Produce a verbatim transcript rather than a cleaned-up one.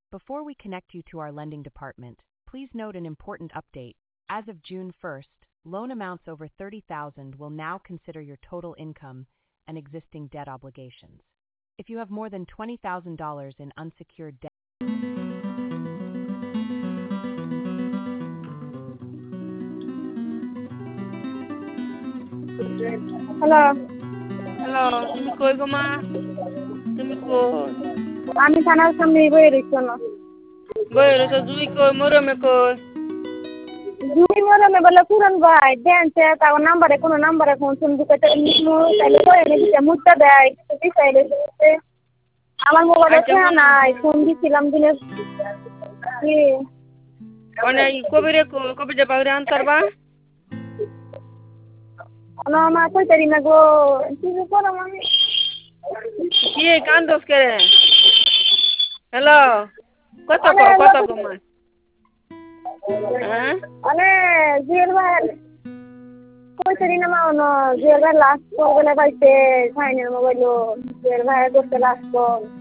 Before we connect you to our lending department, please note an important update. As of June first, loan amounts over thirty thousand dollars will now consider your total income and existing debt obligations. If you have more than twenty thousand dollars in unsecured debt, hello, hello, তুমি কই গো মা? তুমি কই? আমি থানার সামনে বয়ে রয়েছি না। বই রয়েছো জুই কই মরমে কই? জুই মরমে বলে পুরন ভাই দেনছে তার নাম্বারে কোনো নাম্বারে ফোন শুন দিতে নিমু তাইলে কই এনে দিতে মুদ্রা দেয় দিতে দিতে আমার মোবাইলে আচ্ছা, ফোন নাই ফোন দিছিলাম দিনে কি মানে কবিরে কই কবিরে বাইরে আনতারবা? না মা কই তারি না গো কি করো আমি কি কান্দস কে? হ্যালো, কত কো কত গো মা? হ্যাঁ? মানে জুয়েল ভাই কই তারি না মা ন জুয়েল ভাই লাস্ট কল বলে পাইছে ফাইনাল মোবাইল জুয়েল ভাই করতে লাস্ট কল